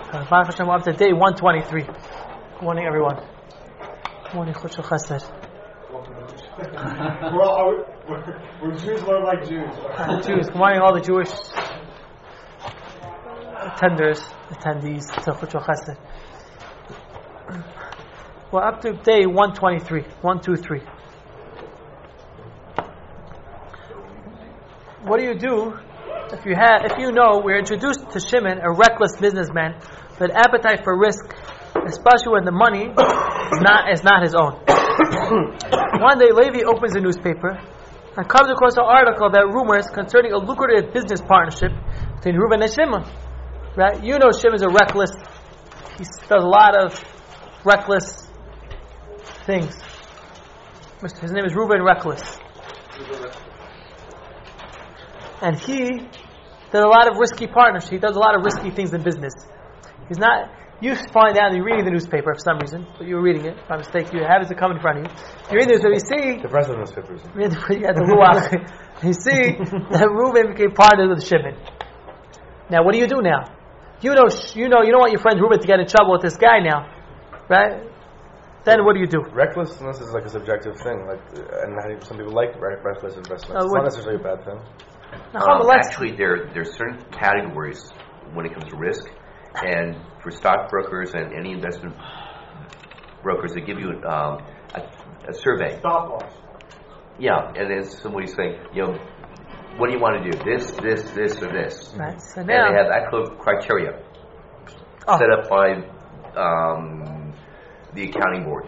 Baruch Hashem, we're up to day 123. Good morning, everyone. Good morning, Chutz Chesed. We're Jews, we're like Jews. Jews. Good morning, all the Jewish attendees to Chutz Chesed. We're up to day 123. 123. What do you do if you know we're introduced to Shimon, a reckless businessman with an appetite for risk, especially when the money is not his own? One day, Levi opens a newspaper and comes across an article about rumors concerning a lucrative business partnership between Reuben and Shimon. Right? You know Shimon's a reckless. He does a lot of reckless things. His name is Reuben Reckless. And he does a lot of risky partnerships. He does a lot of risky things in business. He's not. You find out, you're reading the newspaper for some reason, but you're reading it by mistake. You have it to come in front of you. You're reading the newspaper. You see the rest of the newspapers. You see that Reuben became partnered with Shimon. Now, what do you do now? You don't want your friend Reuben to get in trouble with this guy now, right? Then what do you do? Recklessness is like a subjective thing, and some people like reckless investments. It's not necessarily a bad thing. Actually, there's certain categories when it comes to risk, and for stockbrokers and any investment brokers, they give you a survey. Stop loss. Yeah, and then somebody's saying, what do you want to do? This, or this. Right. So and now, they have actual criteria set up by the accounting board.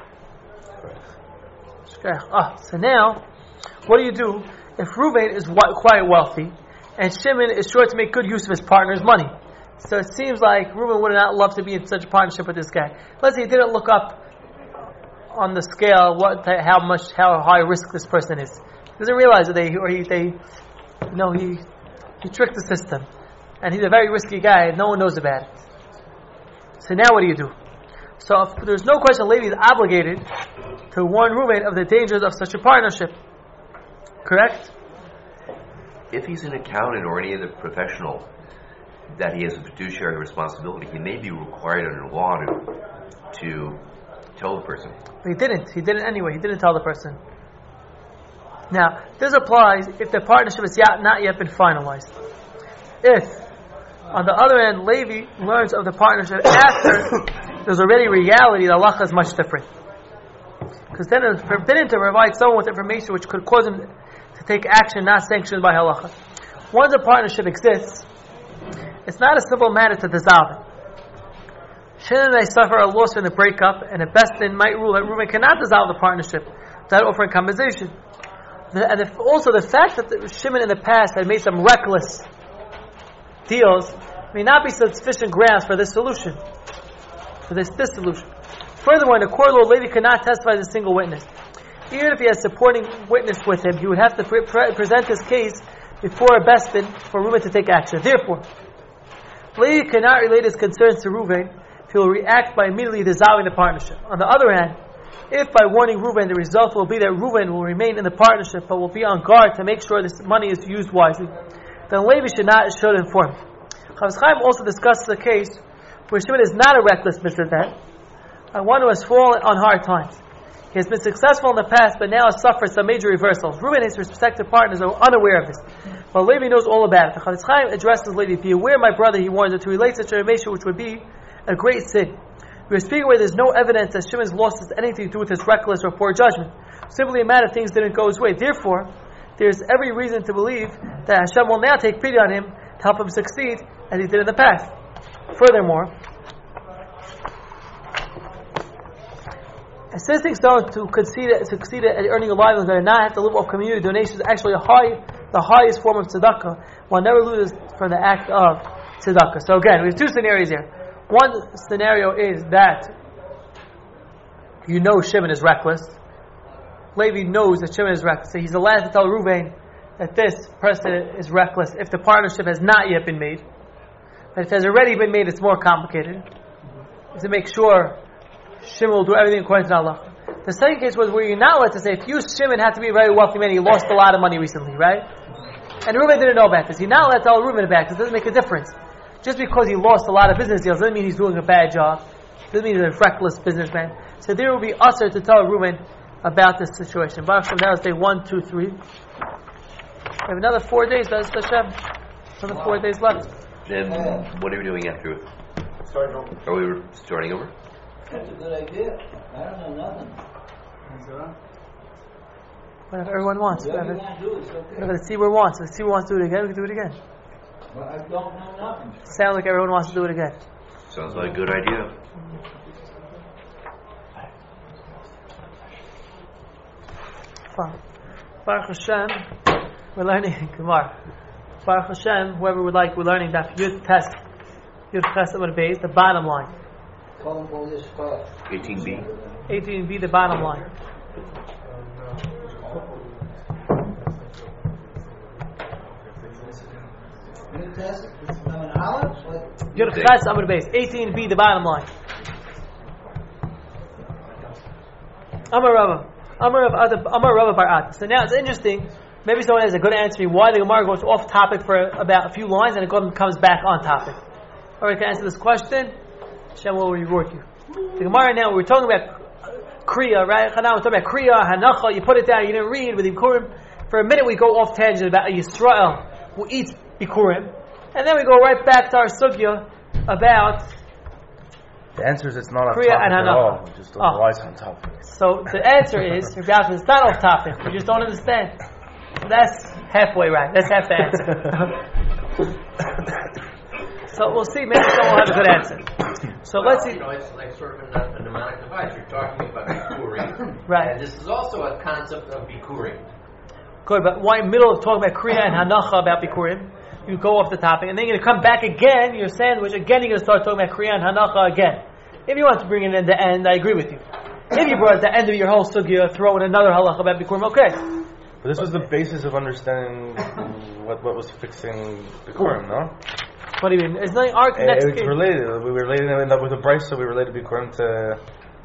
So now, what do you do if Reuben is quite wealthy and Shimon is sure to make good use of his partner's money? So it seems like Reuben would not love to be in such a partnership with this guy. Let's say he didn't look up on the scale how high risk this person is. He doesn't realize that he tricked the system, and he's a very risky guy. No one knows about it. So now what do you do? So if there's no question, Levi is obligated to warn Reuben of the dangers of such a partnership. Correct? If he's an accountant or any other professional that he has a fiduciary responsibility, he may be required under law to tell the person. But he didn't. He did it anyway. He didn't tell the person. Now, this applies if the partnership has not yet been finalized. If, on the other hand, Levi learns of the partnership after there's already reality, the halacha is much different. Because then it's forbidden to provide someone with information which could cause him to take action not sanctioned by halacha. Once a partnership exists, it's not a simple matter to dissolve it. Shimon and I suffer a loss in the breakup, and a Besdin might rule that Reuben cannot dissolve the partnership without offering compensation. And also the fact that Shimon in the past had made some reckless deals may not be sufficient grounds for this solution. For this solution. Furthermore, in the court of law, Levi cannot testify as a single witness. Even if he has supporting witness with him, he would have to present his case before a Besdin for Reuben to take action. Therefore, Levi cannot relate his concerns to Reuben if he will react by immediately dissolving the partnership. On the other hand, if by warning Reuben, the result will be that Reuben will remain in the partnership but will be on guard to make sure this money is used wisely, then Levi should inform. Chafetz Chaim also discusses the case where Shimon is not a reckless businessman, and one who has fallen on hard times. He has been successful in the past, but now has suffered some major reversals. Reuben and his respective partners are unaware of this, but Levi knows all about it. The Chafetz Chaim addresses Levi, "Be aware, my brother," he warns, "that to relate such information which would be a great sin. We are speaking where there's no evidence that Shimon's loss has anything to do with his reckless or poor judgment. Simply a matter of things didn't go his way. Therefore, there's every reason to believe that Hashem will now take pity on him to help him succeed as he did in the past. Furthermore, assisting someone to succeed at earning a livelihood and not have to live off community donations is actually the highest form of tzedakah. One never loses from the act of tzedakah." So again, we have two scenarios here. One scenario is that Shimon is reckless. Levi knows that Shimon is reckless. So he's allowed to tell Reuben that this person is reckless if the partnership has not yet been made. But if it has already been made, it's more complicated. To make sure Shimon will do everything according to Allah. The second case was where you're not allowed to say, if Shimon had to be a very wealthy man, he lost a lot of money recently, right? And Reuben didn't know about this. You're not allowed to tell Reuben about this. It doesn't make a difference. just because he lost a lot of business deals doesn't mean he's doing a bad job. Doesn't mean he's a reckless businessman. So there will be usher to tell Reuben about this situation. Baruch Hashem, that was day 1, 2, 3. We have another 4 days, that's Hashem. Another 4 days left. Then what are we doing after it? Are we starting over? That's a good idea. I don't know nothing. Whatever everyone wants. Whatever you want to do, it's okay. Let's see where wants. Let's see who wants to do it again. We can do it again. Well, I don't know nothing. Sounds like everyone wants to do it again. Sounds like a good idea. Fine. Baruch Hashem, we're learning Gemara. Baruch Hashem, whoever would like, we're learning that Yud Test, Yud Test Amud Beis, the bottom line. 18b. 18b, the bottom line. Yud Test? An olive? Yud Test Amud Beis, 18b, the bottom line. Amar Rava Bar Ad. So now it's interesting. Maybe someone has a good answer to me why the Gemara goes off topic for about a few lines and it comes back on topic. All right, can I answer this question? Hashem will reward you. The Gemara now, we're talking about Kriya, right? Now we're talking about Kriya, Hanacha, you put it down, you didn't read with Bikurim. For a minute we go off tangent about Yisrael who eats Bikurim. And then we go right back to our Sugya about The answer is it's not on Kriya topic and at all. Hanacha. We just don't know why it's on topic. So the answer is, it's not off topic. We just don't understand. That's halfway right. That's half the answer. So we'll see. Maybe someone will have a good answer. So let's see. It's like sort of a mnemonic device. You're talking about Bikurim. Right. And this is also a concept of Bikurim. Good, but why in the middle of talking about Kriya and Hanacha about Bikurim, you go off the topic, and then you're going to come back again, your sandwich, again you're going to start talking about Kriya and Hanacha again. If you want to bring it in the end, I agree with you. If you brought at the end of your whole sugya, throw in another halacha about Bikurim, okay. But this was the basis of understanding what was fixing Bikurim, no? What do you mean? It's like our next It's related. We were relating it with the Bryce, so we related Bikurim to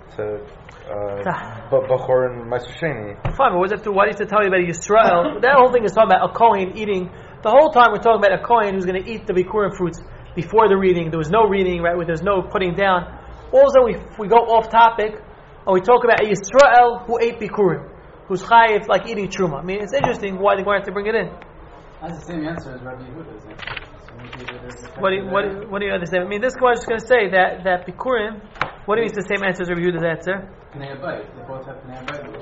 Bachor and Meister Sheni. Fine, but what does that do? Why do you have to tell me about Yisrael? That whole thing is talking about a Kohen eating. The whole time we're talking about a Kohen who's going to eat the Bikurim fruits before the reading. There was no reading, right? There's no putting down. Also, we go off topic and we talk about a Yisrael who ate Bikurim, who's chayiv like eating truma. I mean, it's interesting why they wanted to bring it in. That's the same answer as Rabbi Yehuda's answer. What do you understand? I mean, this guy is just going to say that Bikurim. What do you mean it's the same answer as Rabbi Yehuda's answer? Pnei Abayit. They both have Pnei Abayit.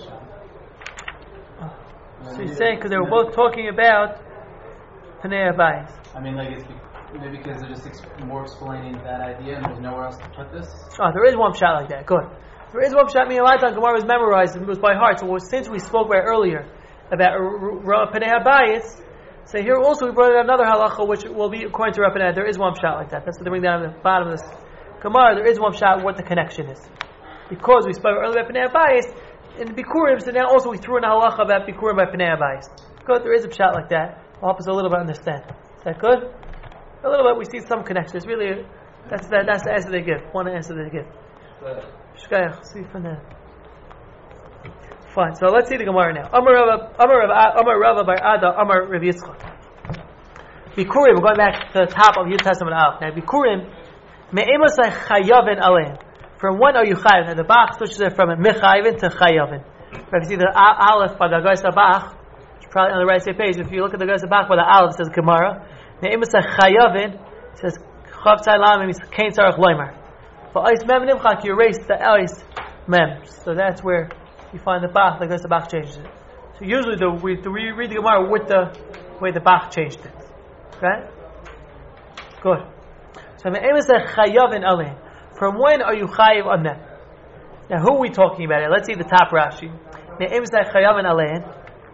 So you're saying because they were both talking about Pnei Abayis. I mean, like it's maybe because they're just more explaining that idea, and there's nowhere else to put this. Oh, there is one shot like that. Good. There is one shot. I mean, a lot of times Gemara was memorized and it was by heart. So since we spoke about earlier about Pnei Abayis, so here also we brought in another halacha which will be according to Rabbanan. There is one shot like that. That's what they bring down at the bottom of this Gemara. There is one shot what the connection is, because we spoke earlier about Pnei Abayis in the Bikurim. So now also we threw in a halacha about Bikurim by Pnei Abayis. Good. There is a shot like that. Will help us a little bit understand. Is that good? A little bit. We see some connection. It's really that's the answer they give. One answer they give. Shkayach. See from there. Fine. So let's see the Gemara now. Amar Rava Bar Ada Amar Rav Yitzchak. Bikurim. We're going back to the top of Yud Testament Aleph. Now Bikurim me'emasay chayavin alein. From when are you chayav? Now the Bach switches it from mechayavin to chayavin. If you see the Aleph by the Gaisa Bach, it's probably on the right side page. If you look at the Gaisa Bach by the Aleph, it says Gemara. Me'emasay chayavin says chav tzai lam means kain tzarach loimer. But ice mem nimchak, you erase the ice mem. So that's where you find the Bach, like this the Bach changes it. So usually we read the Gemara with the way the Bach changed it. Right? Good. So me'emes chayavin alein. From when are you chayiv on them? Now who are we talking about here? Let's see the top Rashi. Me'emes chayavin alein.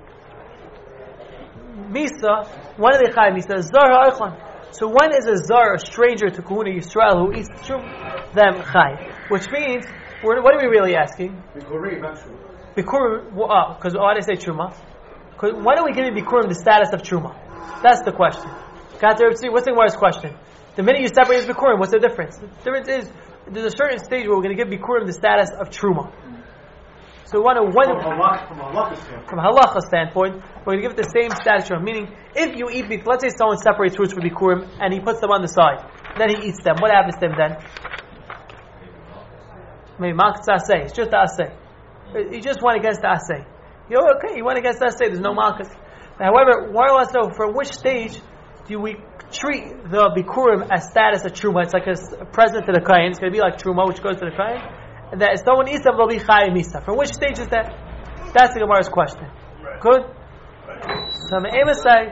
Misa, when are they chayiv? Misa, zar ha'ochlan. So when is a zar, a stranger to Kahuna Yisrael who eats them chayiv? Which means, what are we really asking? Bikurim, not true. Bikurim, because why did I say Truma? Why don't we give Bikurim the status of Truma? That's the question. Got there? See, what's the Gemara's question? The minute you separate Bikurim, what's the difference? The difference is there's a certain stage where we're going to give Bikurim the status of Truma. So we want to from halacha standpoint, we're going to give it the same status. Meaning, if you eat, let's say someone separates fruits for Bikurim and he puts them on the side. then he eats them. What happens to him then? Maybe malchus asay. It's just the asay. He just went against the asay. Okay, he went against the asay. There's no malchus. However, one wants to know from which stage do we treat the bikurim as status of truma? It's like a present to the kohen. It's going to be like truma, which goes to the kohen. And that if someone eats them, they'll be chayim misa. From which stage is that? That's the Gemara's question. Right. Good? Right. So Me'ema say,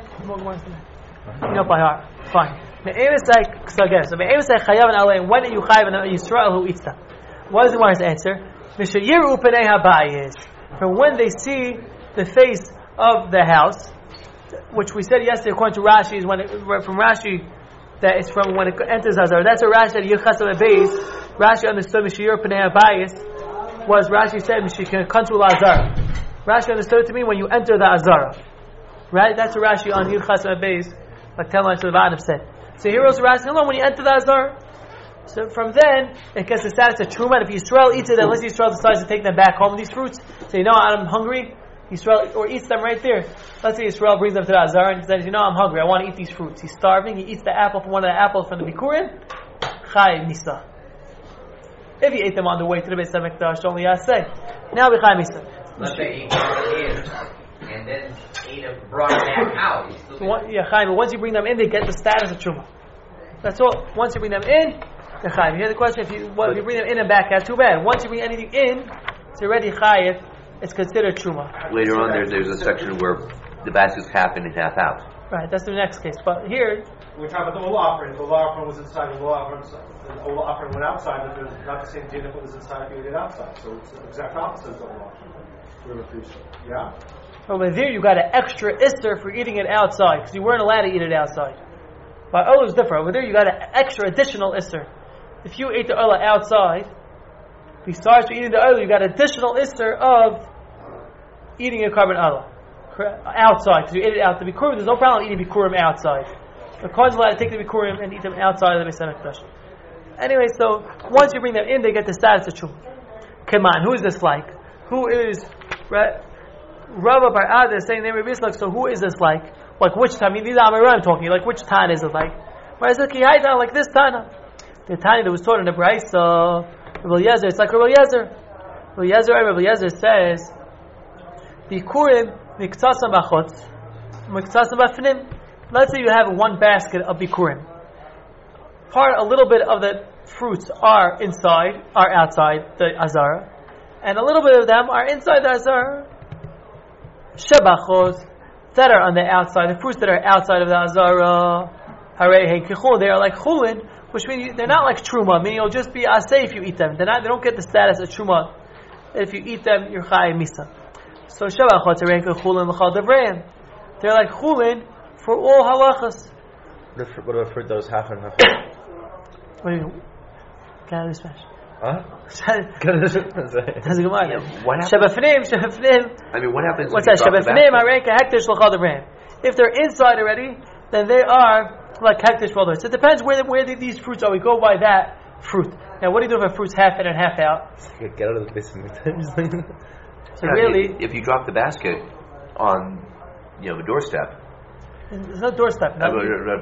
you know by heart. Fine. Me'ema say, so again, Me'ema say chayav and alei, when are you chayav and Yisrael who eats them? What is the Gemara's answer? Mishayiru penei habayis. From when they see the face of the house, which we said yesterday according to Rashi, is from Rashi, that it's from when it enters Azar. That's a Rashi that Yechas Beis. Rashi understood Mishayiru penei habayis was Rashi said Mishikantul Azar. Rashi understood it to mean when you enter the Azara. Right? That's a Rashi on Yechas Beis, like 10 lines to the bottom said. So here also Rashi, when you enter the Azara. So from then, it gets the status of Truma. If Yisrael eats it, unless Yisrael decides to take them back home, these fruits, so I'm hungry, Yisrael, or eats them right there. Let's say Yisrael brings them to the Azar and says, I'm hungry, I want to eat these fruits. He's starving, he eats the apple from one of the apples from the Bikurim, Chai Nisa. If he ate them on the way to the Beis HaMikdash, only Yaseh. Now we Chai Nisa. Let's say he brought it in, and then ate them, brought it back out. Chaim, but once you bring them in, they get the status of Truma. That's all. Once you bring them in, you hear the question, if you bring them in and back, that's too bad. Once you bring anything in, it's already chayiv, it's considered truma. Later on, there's a section where the basket's half in and half out. Right, that's the next case. But here, we're talking about the Ola offering. The Ola offering was inside, the Ola offering went outside, but there's not the same din if it was inside if you did outside. So it's the exact opposite of the Ola offering. Yeah? Over there, you got an extra isser for eating it outside, because you weren't allowed to eat it outside. But Ola is different. Over there, you got an extra additional isser. If you ate the Ola outside, besides eating the Ola, you got additional isser of eating a carbon Ola outside, because you ate it out. The Bikurim, there's no problem eating Bikurim outside. The Kohen's allowed to take the Bikurim and eat them outside of the Beis HaMikdash. Anyway, so once you bring them in, they get the status of Truma. Come on, who is this like? Who is Rava Bar Ada saying the name of Yitzchak? So who is this like? Like which time? I mean, these are Amoraim talking. Like which Tana is it like? Why is it Kihaita like this Tana? The Tana that was taught in the Brayso, Rabbi Eliezer, it's like Rabbi Eliezer. Rabbi Eliezer says, Bikurim miktsasam b'chutz, miktsasam b'fnim. Let's say you have one basket of Bikurim. A little bit of the fruits are outside the Azara, and a little bit of them are inside the Azara. Shebachos, that are on the outside, the fruits that are outside of the Azara, Harei Hein Kichul, they are like Chulin, which means they're not like Truma, meaning you'll just be Aseh if you eat them. They don't get the status of Truma. If you eat them, you're Chai Misa. So Shebachot Harei Hein Kichulin L'chal Devreim. They're like Chulin for all halachas. What about fruit that was half and half? What do you mean? Can I smash? Huh? That's a good one. What happens? Shebafnim. I mean, what happens? What's that? Shebafnim, Hareka, Hektish, L'chal Devreim. If they're inside already, then they are like Hektish, L'chal. So it depends where these fruits are. We go by that fruit. Now, what do you do if a fruit's half in and half out? Get out of the basement. So really, if you drop the basket on, the doorstep. There's no doorstep. No?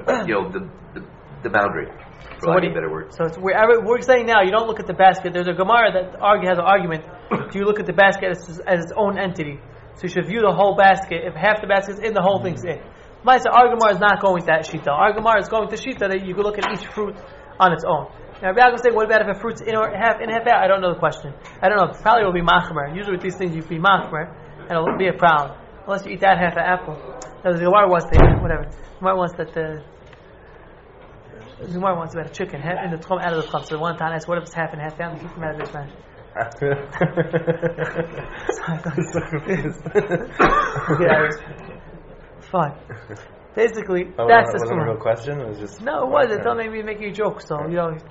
The boundary. So what better word? So it's we're saying now, you don't look at the basket. There's a Gemara that has an argument. Do you look at the basket as its own entity? So you should view the whole basket. If half the basket's in, the whole thing's in. Our Gemara is not going with that shita. Our Gemara is going with the shita that you can look at each fruit on its own. Now, Rabbi saying, what about if a fruit's in half out? I don't know the question. I don't know. Probably it will be machmer. Usually with these things, you be machmer, and it'll be a problem. Unless you eat that half an apple. Now, the Gemara wants whatever. The Gemara wants that the Gemara wants about a chicken in the tchum, out of the tchum. So one time I asked, what if it's half and half out? Keep them out of this match. Fine. Basically, that's the story. Was it a real question? It was just no, it wasn't. Don't make me make you a joke. So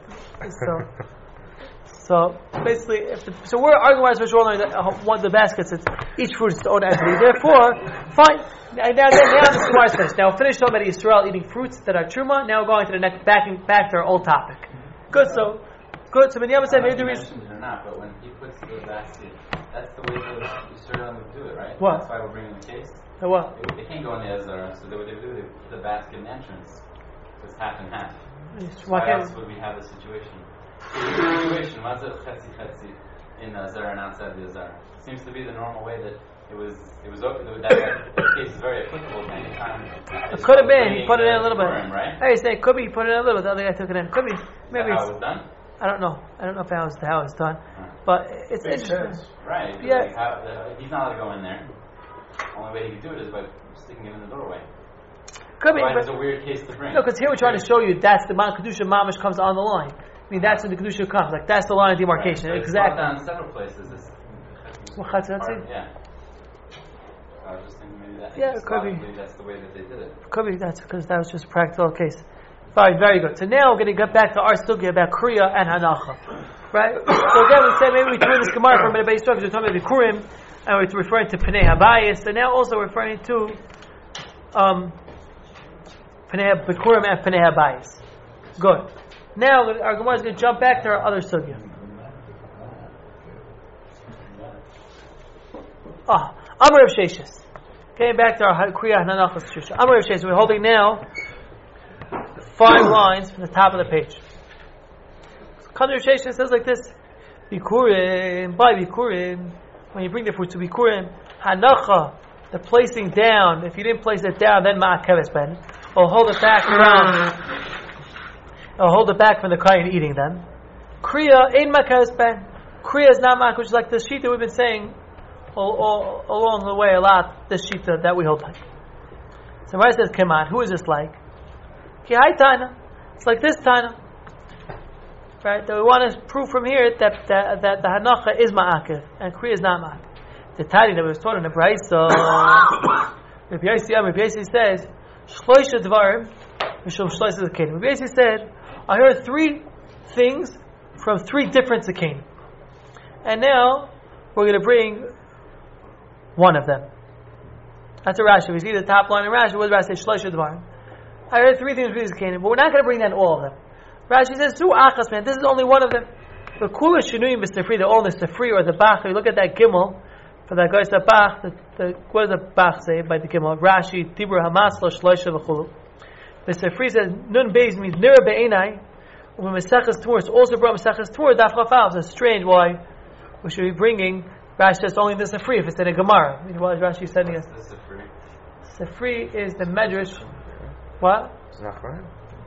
So basically, so we're arguing about the baskets. It's each fruit is its own entity. Therefore, fine. Now the Gemara is finished. Now we'll finish talking about Yisrael eating fruits that are truma. Now we're going to the next back to our old topic. Good. So Binyamin said maybe the reason. Not, but when he puts the basket, that's the way the Yisrael would do it, right? What? That's why we're bringing the case. What? They can't go in the Azara, so what they do, they put the basket in the entrance. was half and half. Why Why can't else would we have the situation? What's a chetzi in the Azar and outside the Azar? Seems to be the normal way that it was that case is very applicable to any time. it could have been. He put it in a little bit. Purim, right? Hey, say could be. He put it in a little bit. The other guy took it in. Could be. Maybe. How it was done? I don't know. I don't know if how it's done. But it's Makes interesting. sense. Right. Yeah. He's not allowed to go in there. Only way he could do it is by sticking him in the doorway. Could be. Otherwise, But, it's a weird case to bring. no, because here we're trying to show you that's the Mount Kedusha Mamish comes on the line. I mean, that's when the Kedusha comes. Like, that's the line of demarcation. Right. But Exactly. It's brought down in several places. Well, Chetzi? Yeah. I was just thinking maybe that. Yeah, it could be. Maybe that's the way that they did it. Could be. That's because that was just a practical case. Fine, very good. So now we're going to get back to our sugya about Kriya and Hanacha. Right? So again, we said maybe we turn this Gemara for a minute based on because we're talking about Bikurim and we're referring to Pnei Habayis and now also referring to Bikurim and Pnei Habayis. Good. Now our Gemara is going to jump back to our other sugya. Amar Rav Sheshes. Getting back to our Kriya and Hanacha Shusha. Amar Rav Sheshes. We're holding now 5 lines from the top of the page. Conversation says like this: Bikurim, by Bikurim, when you bring the fruit to Bikurim, Hanacha, the placing down. If you didn't place it down, then Ma'akeves ben, or hold it back from the Kohen eating them. Kriya ain't Ma'akeves ben. Kriya is not Ma'akeves, which is like the shita we've been saying all along the way a lot. This shita that we hold like. So Mara says, "Come on, who is this like?" Ki hai Tana. It's like this Tana. Right? That we want to prove from here that the Hanacha is Ma'akev and Kriya is not Ma'akev. The Tani that was taught in the Brayso, Rabbi Yossi says, Shloisha Dvarim, Mishum Shloisha Zakenim. Rabbi Yossi said, I heard 3 things from 3 different Zakenim. And now, we're going to bring one of them. That's a Rashi. We see the top line in Rashi. What does Rashi say? Shloisha Dvarim. I heard 3 things from these Zakenim, but we're not going to bring down all of them. Rashi says, Su achas, man, this is only one of them. The kula shenuyim b'sefri, the all the sefri or the bach. You look at that gimel, for that goes the bach, what does the bach say by the gimel? Rashi, tibur hamaslo shloisha v'chulu. The sefri says, nun beis means nira be'enai, when Mesechus Tvur, it's also brought Mesechus Tvur, daf chafal. It's strange why we should be bringing, Rashi says only the sefri if it's in a Gemara. What is Rashi sending us? Sefri is the medrash. What? It's not right.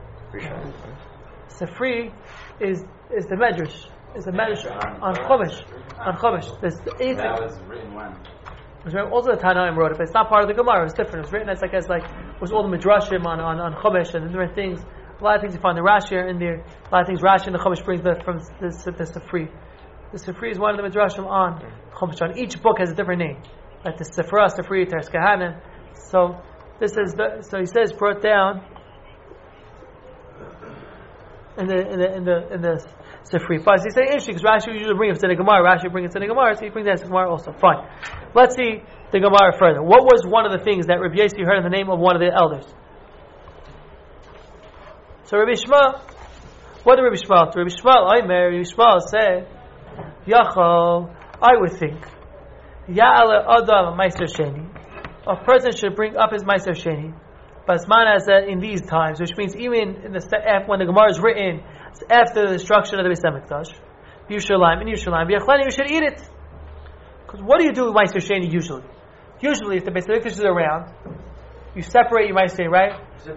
Sefri is the medrash. Is the medrash on Chumash. On Chumash. There's the 8th. That was written when? It was written, also the Tanaim wrote it, but it's not part of the Gemara. It's different. It's written as it was all the midrashim on Chumash and different things. A lot of things you find the Rashi are in there. A lot of things Rashi and the Chumash brings from the Sefri. The Sefri is one of the midrashim on Chumash. On each book has a different name. Like the Sefra, Sefri, Teres Kahanim. So this is so he says brought down in the Sefri. But he's saying interesting because Rashi usually brings it to the Gemara. Rashi brings it to the Gemara, so he brings that to the Gemara also. Fine. Let's see the Gemara further. What was one of the things that Rabbi Yossi heard in the name of one of the elders? So Rabbi Shmuel, what did Rabbi Shmuel do? Rabbi Shmuel said, Yachol, I would think, Ya'ale Adam Meiser Sheni, a person should bring up his Meiser Sheni. Basman as in these times, which means even in when the Gemara is written, it's after the destruction of the Beis Hamikdash, Yerushalayim, you should eat it. Because what do you do with Meiser Sheni usually? Usually, if the Beis Hamikdash is around, you separate your Meiser Sheni, right? So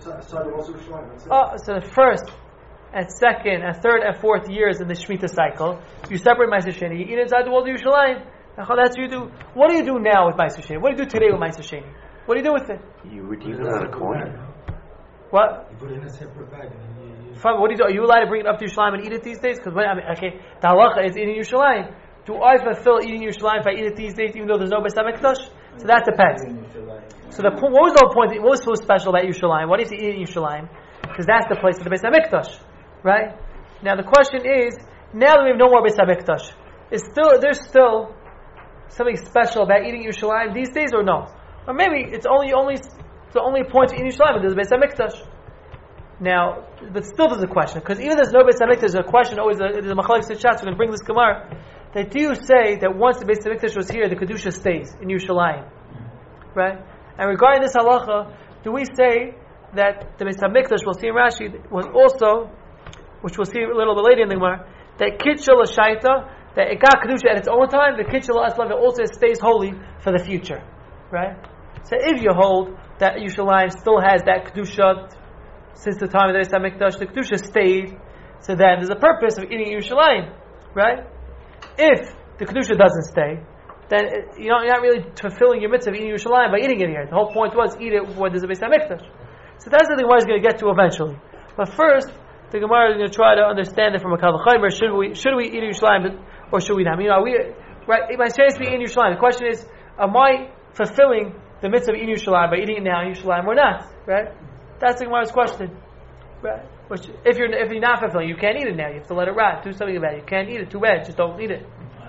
the first and second and third and fourth years in the Shemitah cycle, you separate Meiser Sheni, you eat inside the walls of Yerushalayim. That's what you do. What do you do now with Meiser Sheni? What do you do today with Meiser Sheni? What do you do with it? You redeem it on a corner. What? You put it in a separate bag. Fine, what do you do? Are you allowed to bring it up to Yerushalayim and eat it these days? Because the halacha is eating Yerushalayim. Do I fulfill eating Yerushalayim if I eat it these days, even though there's no Beis Hamikdash? So that depends. So what was the whole point? What was so special about Yerushalayim? Why do you have to eat in Yerushalayim? Because that's the place of the Beis Hamikdash, right? Now the question is, now that we have no more Beis Hamikdash, there's still something special about eating Yerushalayim these days, or no? Or maybe it's only a point to eat Yerushalayim, but there's a Beis Hamikdash. Now, but still there's a question, because even there's no Beis Hamikdash, there's a question always. There's a machlokes Sitchatz. We're going to bring this Gemara. That do you say that once the Beis Hamikdash was here, the kedusha stays in Yerushalayim, right? And regarding this halacha, do we say that the Beis HaMikdash, we'll see in Rashi, was also, which we'll see a little bit later in the Gemara, that Kitchel Shaita, that it got Kedusha at its own time, the Kitchel Aslav also stays holy for the future. Right? So if you hold that Yerushalayim still has that Kedusha since the time of the Beis HaMikdash, the Kedusha stayed, so then there's a purpose of eating Yerushalayim. Right? If the Kedusha doesn't stay, then you're not really fulfilling your mitzvah of eating Yerushalayim by eating it here. The whole point was eat it when there's a Beis HaMikdash. So that's the Gemara is going to get to eventually. But first, the Gemara is going to try to understand it from a Kal V'Chomer. Should we eat Yerushalayim or should we not? Right? It might say we eat Yerushalayim. The question is, am I fulfilling the mitzvah of eating Yerushalayim by eating it now in Yerushalayim or not? Right? That's the Gemara's question. Right? Which, if you're not fulfilling, you can't eat it now. You have to let it rot. Do something about it. You can't eat it. Too bad. Just don't eat it.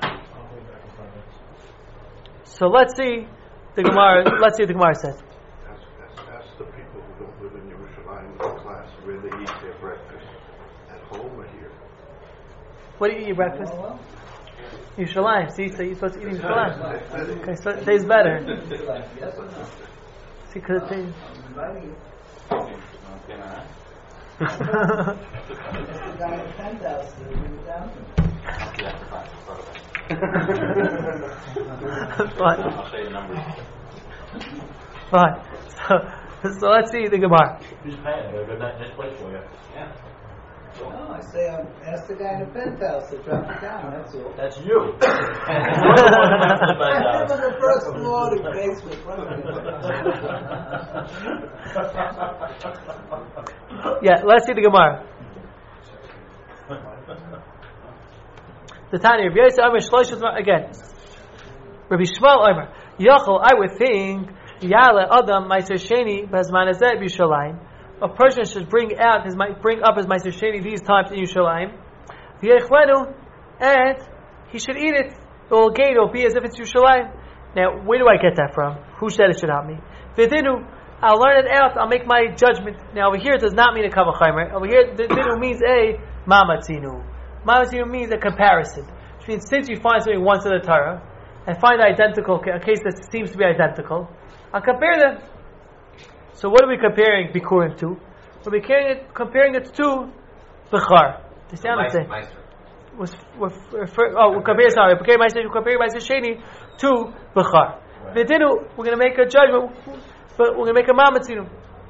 So let's see the Gemara. Let's see what the Gemara says. Ask the people who don't live in Yerushalayim class where they eat their breakfast, at home or here. What do you eat your breakfast? Yerushalayim. See, so you're supposed to eat in Yerushalayim. Okay, so it tastes better. See, because it tastes. That's the guy in the penthouse that we were down to. Fine. I'll show you the numbers. Fine. So let's see the Gemara. Who's paying? They're a good nice place for you. Yeah. No, I say ask the guy in the penthouse that dropped it down, that's all. That's you. I live on the first floor of the basement. Yeah, let's see the Gemara. The Tanya, Rabbi Yosef Omer Shloshis again. Rabbi Shmuel Omer Yachol, I would think Yale Adam Meiser Sheni Bazman Hazeh B'Yushalayim. A person should bring up his Meiser Sheni these times in Yerushalayim. V'yechlenu, and he should eat it. It will be as if it's Yerushalayim. Now, where do I get that from? Who said it should help me? V'dinu, I'll learn it out. I'll make my judgment. Now, over here it does not mean a Kal V'Chomer. Over here, V'dinu means a Mamatzinu. Mamatzinu means a comparison. Which means since you find something once in the Torah and find a case that seems to be identical, I'll compare them. So what are we comparing Bikurim to? We're comparing it to Bechar. You see what I'm saying? We're comparing Meiser Sheni to Bechar. We're going to make a judgment, but we're going to make a Mamatzinu.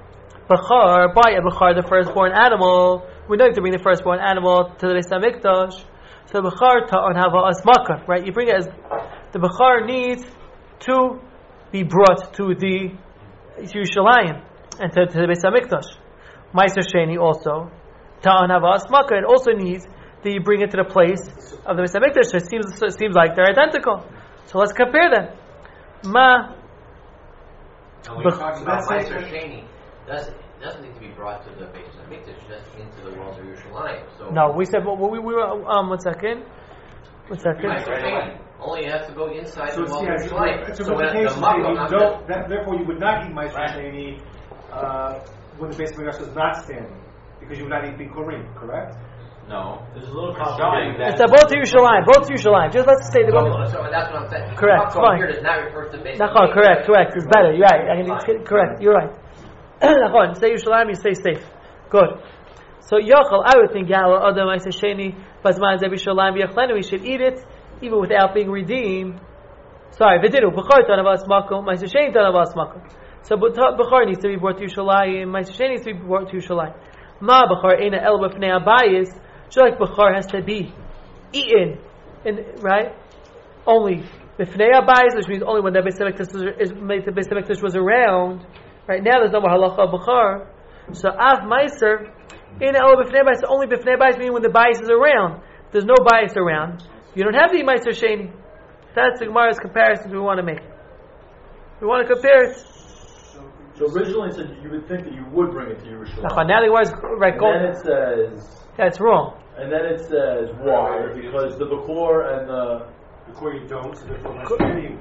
Bechar, by a Bechar, the firstborn animal. We know to bring the firstborn animal to the Beis HaMikdash. So Bechar ta'on hava asmaka, right? You bring it as the Bechar needs to be brought to the Yerushalayim and to the Beis HaMikdash. Meiser Sheni also ta'on hava asmaka. It also needs that you bring it to the place of the Beis HaMikdash. So it seems like they're identical. So let's compare them. When you're talking about Meiser Sheni, doesn't need to be brought to the Beis HaMikdash, just into the walls of Yerushalayim. So no, we said we were 1 second. 1 second. Meiser Sheni only has to go inside the walls of Yerushalayim. It's a implication. Therefore, you would not eat Meiser Sheni when the Beis HaMikdash was not standing, because you would not eat Bikurim, correct? No, there's a little complicated. It's both to Yerushalayim. Just let's say the so that's what I'm saying. Correct. Fine. Here does not refer to the Beis HaMikdash. Correct. It's better. You're right. Correct. You're right. Say Yerushalayim, you stay safe. Good. So Yochel, I would think Yala Adam Meiser Sheni Bazman Hazeh B'Yushalayim V'yechlenu. We should eat it even without being redeemed. Sorry, V'didu B'char Tan Avas Makom Meiser Sheni Tan Avas Makom. So B'char needs to be brought to Yerushalayim. Meiser Sheni needs to be brought to Yerushalayim. Ma B'char Eina El B'Fnei Abayis. Just like B'char has to be eaten, right? Only B'Fnei Abayis, which means only when the Beis HaMikdash was around. Right now, there's no more halacha of Bechar. So, Av Meiser, in El B'Fnei Bayis, only B'Fnei Bayis, meaning when the Bayis is around. There's no Bayis around. You don't have the Meiser Sheni. That's the Gemara's comparison we want to make. We want to compare it. So originally it said you would think that you would bring it to Yerushalayim. Now the Gemara's right. And then it says... That's wrong. And then it says, why? Because the Bechor and the... Before you don't, so therefore Meiser Sheni.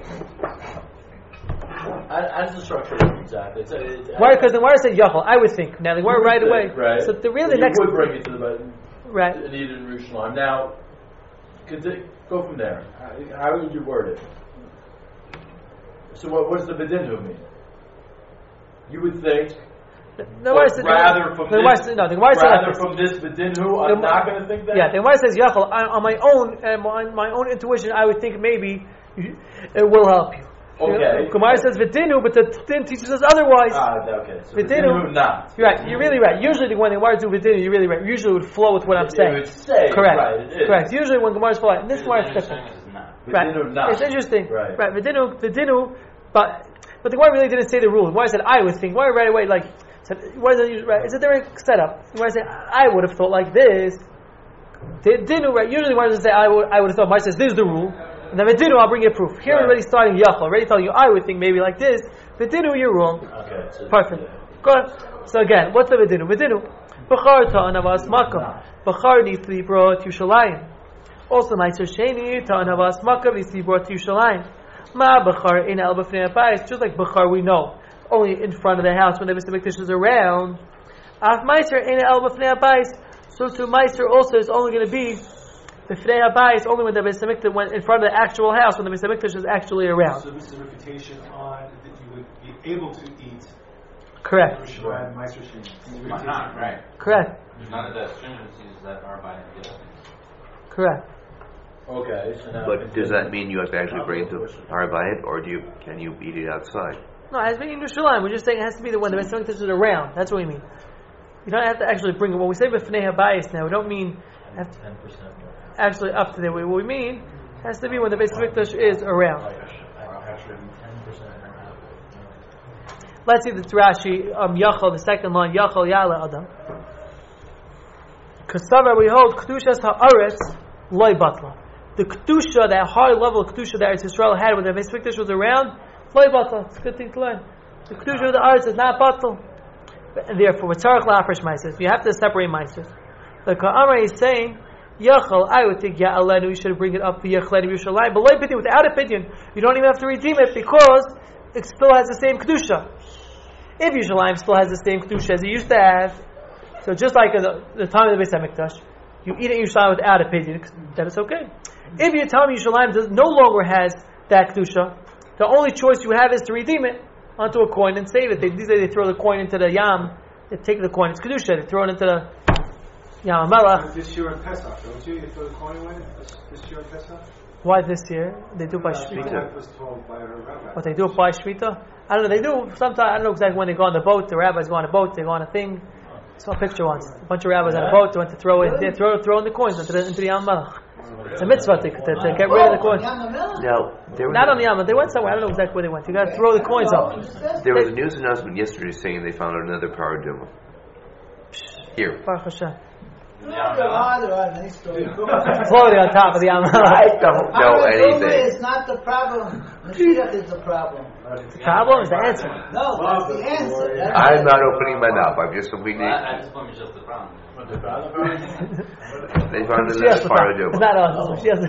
As the structure exactly. Why? Because the Gemara said Yachol. I would think. Now the Gemara right away. Right. So the really you next. would bring it to the right. And eat it in Yerushalayim. Now, go from there. How would you word it? So what does the B'dinu mean? You would think The Gemara says rather from the Gemara says like from this Vidinu, I'm not going to think that. Yeah, the Gemara says Yachal. On my own intuition, I would think maybe it will help you. Okay. Gemara says Vidinu, but the Din teaches us otherwise. Okay. So Vidinu, not. You're right. You're really right. Usually, when the Gemara do Vidinu, you're really right. Usually, it would flow with what I'm saying. It would say, correct. Right, it is. Correct. Usually, when Gemara is flowing, and this Gemara is different. Right. It's interesting. Right. Vidinu, but the Gemara really didn't say the rule. Why said I would think? Why right away like said? Why is it right? It's a different setup. Why said I would have thought like this? Vidinu, right? Usually, why does it say I would have thought? Why says this is the rule? And then Vidinu, I'll bring you proof. Here, already starting Yachal, already telling you I would think maybe like this. Vidinu, you're wrong. Okay. So perfect. Good. So again, what's the Vidinu? Vidinu, Bachar ta'anavas makam. Bachar needs to be brought to Yerushalayim. Also, Meiser Sheni ta'anavas makam needs to be brought to Yerushalayim. Ma Bachar in el b'fnei habayis, just like Bachar we know, only in front of the house when the Mr. Mikdash is around. Af Meiser in el b'fnei habayis, so to Meiser also is only going to be the B'fnei habayis only when the Beis Hamikdash went in front of the actual house when the Beis Hamikdash is actually around. So this is a refutation on that you would be able to eat. Correct. Why not? Right. Correct. None of the stringencies that are by it. Correct. Okay. So now But does that mean you have to actually bring it to Arabayit, or can you eat it outside? No, it has to be in Yerushalayim. We're just saying it has to be the one the Beis Hamikdash is around. That's what we mean. You don't have to actually bring it. When we say B'fnei habayis now, we don't mean 10% actually up to there. What we mean has to be when the Beis Hamikdash is around. Let's see the Rashi, Yachal, the second line, Yachal Yala Adam. Kasavar, we hold Kedushas Ha'aretz Loi Batla. The Kedusha, that high level of Kedusha that Israel had when the Beis Hamikdash was around, Loi Batla. It's a good thing to learn. The Kedusha of the Aretz is not Batla. And therefore, with Tzarech La'afresh Meises, you have to separate Meises. The Ka'amar is saying, Yachal, I would think Ya'alenu, you should bring it up to Yachlenu Yerushalayim, but Loi Pidyon, without a Pidyon, you don't even have to redeem it because it still has the same Kedusha. If Yerushalayim still has the same Kedusha as it used to have, so just like in the time of the Beis Hamikdash, you eat it in Yerushalayim without a Pidyon, then it's okay. If your time Yerushalayim no longer has that Kedusha, the only choice you have is to redeem it onto a coin and save it. These days they throw the coin into the Yam, they take the coin, it's Kedusha, they throw it into the Yam HaMelech. This year in Pesach, don't you? You throw the coin away this year in Pesach? Why this year? They do it by Shmita. What they do it by Shmita? I don't know. They do sometimes. I don't know exactly when they go on the boat. The rabbis go on a boat. They go on a thing. I saw a picture once. A bunch of rabbis on a boat. They went to throw in. They throw in the coins into the Yam HaMelech. It's a mitzvah to get rid of the coins. Now, not on the Yam. They went somewhere. I don't know exactly where they went. You got to throw the coins up. There was a news announcement yesterday saying they found another paraduma. Here. Baruch Hashem. Floating on top of the Yam HaMelech. I don't know anything. It's not the problem. Mashiach is the problem. The problem is the answer. No, that's the answer. I'm not opening my mouth. I'm just we need. I just want just the problem. They found another paraduma. It's not us. She has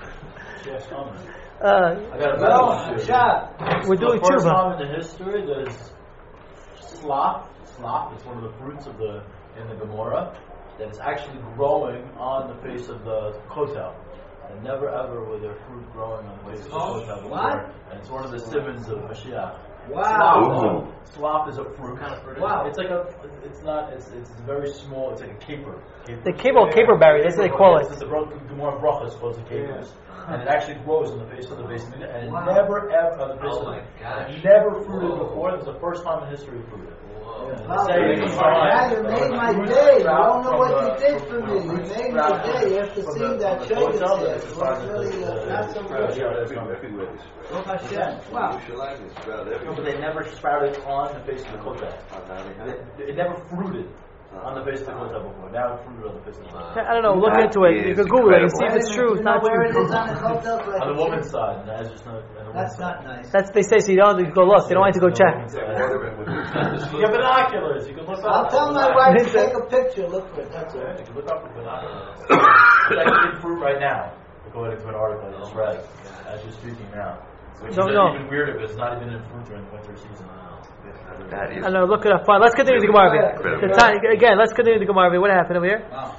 we're doing the first tshuva. time in the history there's slop. Slop is one of the fruits of in the Gemara that is actually growing on the face of the kotel. And never ever were there fruit growing on the face of the kotel before. What? And it's one of the simons of Mashiach. Wow. Slop is a fruit. Wow. It's like it's very small. It's like a caper. The caperberry. That's what they call it. The Gemara Brachos calls it capers. And it actually grows on the face of the base, and it never ever on the face of the never fruited before. It was the first time in history it fruited. Wow. You made my day. You don't know what you did for me. You made my day. You have to see that shade there. It's really not so good. Wow. But they never sprouted on the face of the kotel. It never fruited on the face of the kotel before. Now it fruited on the face of the kotel. I don't know. Look into it. You can Google it and see if it's true. It's not true. Where it is on the kotel? On the woman's side. That's not nice. They say so you don't have to go look. They don't want you to go check. You have binoculars. You can look up. I'll tell my wife to take a picture. Look for it. That's Yeah, it. you can look up with binoculars. It's actually in fruit right now, according to an article I just read, as you're speaking now. Which Don't is know. even weirder because it's not even in fruit during the winter season. That is. I don't know. Look it up. Fine. Let's continue the Gemara. Again, let's continue the Gemara. What happened over here? Wow.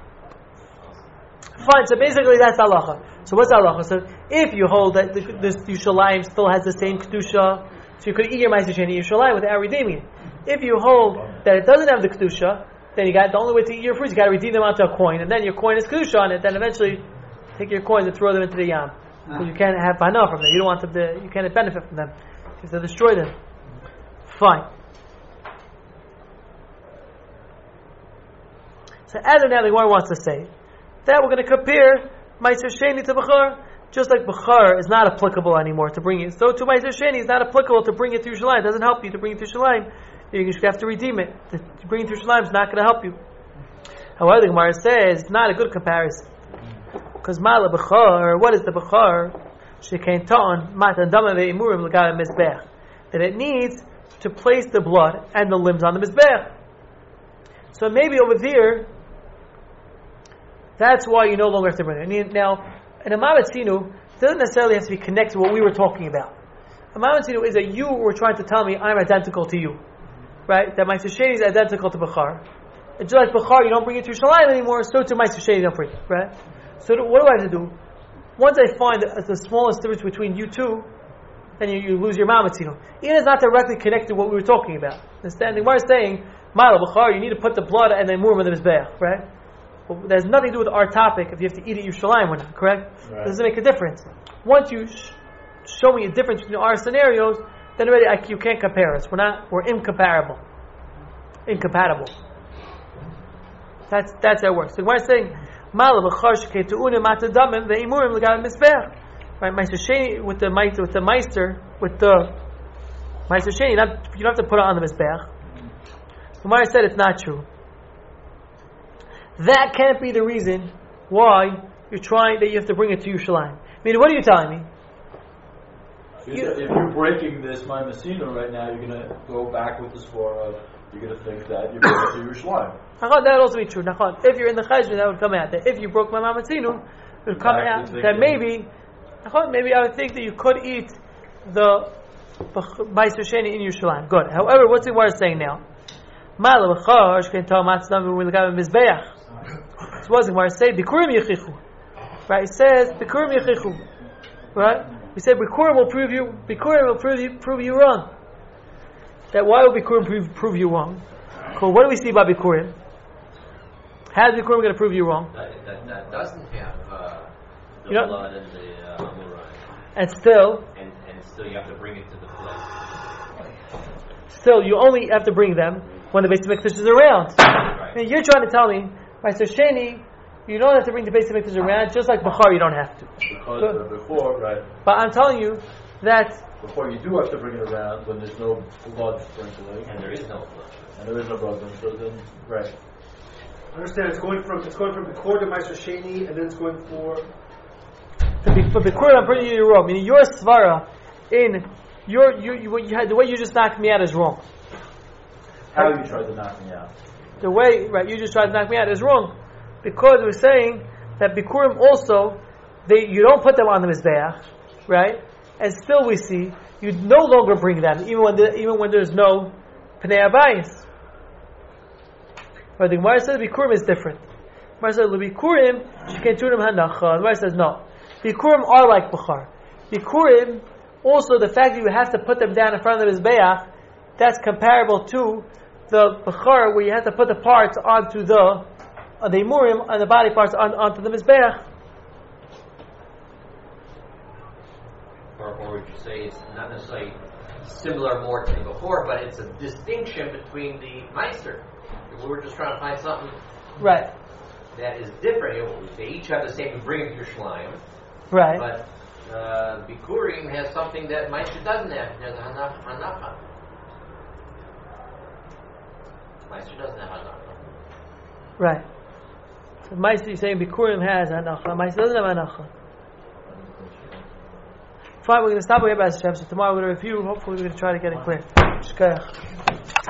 Fine. So basically, that's halacha. So what's halacha? So if you hold that this Yerushalayim still has the same kedusha, so you could eat your ma'aser sheni Yerushalayim without redeeming it. If you hold that it doesn't have the kedusha, then you got the only way to eat your fruits. You got to redeem them onto a coin, and then your coin is kedusha on it. Then eventually, take your coins and throw them into the yam. So you can't have hana from them. You don't want them to. You can't benefit from them because they destroy them. Fine. So as of now, the Gemara wants to say that we're going to compare Meiser Sheni to Bechar, just like Bechar is not applicable anymore to bring it. So to Meiser Sheni is not applicable to bring it to Yerushalayim. It doesn't help you to bring it to Yerushalayim. You should have to redeem it. To bring it to Yerushalayim is not going to help you. However, the Gemara says it's not a good comparison. Because Mala Bechar, what is the Bechar? Shekain Ta'an, Matan Dama Ve'imurim L'Gava Mizbech. That it needs to place the blood and the limbs on the Mizbech. So maybe over there, that's why you no longer have to bring it. Now, an Amatzinu doesn't necessarily have to be connected to what we were talking about. Amatzinu is that you were trying to tell me I'm identical to you. Right? That Meiser Sheni is identical to Bechar. And just like Bechar, you don't bring it to Yerushalayim anymore, so to Meiser Sheni you don't bring it. Right? So what do I have to do? Once I find the smallest difference between you two, then you lose your Amatzinu. Even if it's not directly connected to what we were talking about. Understand? The Gemara is saying, Ma'ala Bechar, you need to put the blood and then move on the Mizbeach. Right? Well, there's nothing to do with our topic if you have to eat at Yerushalayim or not, correct? Right. It doesn't make a difference. Once you show me a difference between our scenarios, then already you can't compare us. We're incomparable. Incompatible. That's how it works. So we're saying, right, Meiser Sheni with the Meister, with the Meiser Sheni, you don't have to put it on the Mizbeach. The Gemara said it's not true. That can't be the reason why that you have to bring it to Yerushalayim. I mean, what are you telling me? If you're breaking this Ma'asinu right now, you're going to go back with the Svara. You're going to think that you're going to Yerushalayim. That would also be true. If you're in the Cheshbon, that would come out. That if you broke my Ma'asinu, it would come out. That maybe I would think that you could eat the Meiser Sheni in Yerushalayim. Good. However, what's the word saying now? Ma'ala Bechar shkein ta'am matzam v'ulgav mizbeach. So what does the Gemara say? Bikurim yechichu. Right? It says Bikurim yechichu. Right? We said Bikurim will prove you wrong. That why will Bikurim prove you wrong? Cool. What do we see about Bikurim? How is Bikurim going to prove you wrong? That doesn't have the blood and the Amurai. And still you have to bring it to the place. Still, you only have to bring them when the Beis Hamikdash is around. Right. I mean, you're trying to tell me, Meiser Sheni, you don't have to bring the Beis Hamikdash around, just like Bechar, you don't have to. Because before, right? But I'm telling you that before you do have to bring it around when there's no blood sprinkling, and there is no blood, so then right. I understand it's going from the core to Meiser Sheni, and then it's going for Bikurim. I'm putting you wrong. Meaning your svara in the way you just knocked me out is wrong. How you tried to knock me out? The way, right, you just tried to knock me out is wrong. Because we're saying that Bikurim also, you don't put them on the Mizbeach, right? And still we see, you no longer bring them, even when there's no Pnei Abayis. But the Gemara says Bikurim is different. The Gemara says, Bikurim, Shekenturim Hanacha. The Gemara says, no. Bikurim are like Bechar. Bikurim, also the fact that you have to put them down in front of the Mizbeach, that's comparable to the Bechar, where you have to put the parts onto the Imurim, and the body parts onto the Mizbeach. Or would you say it's not necessarily similar more to the Bechor, but it's a distinction between the Meister. We were just trying to find something right that is different. They each have the same bring of Yerushalayim. Right. But Bikurim has something that Meister doesn't have. It has a Hanacha. Meister doesn't have Hanacha. Right. So Meister, you're saying Bikurim has Hanacha. Meister doesn't have Hanacha. Fine, we're going to stop here, B'ez Hashem. So tomorrow we're going to review. Hopefully we're going to try to get it clear.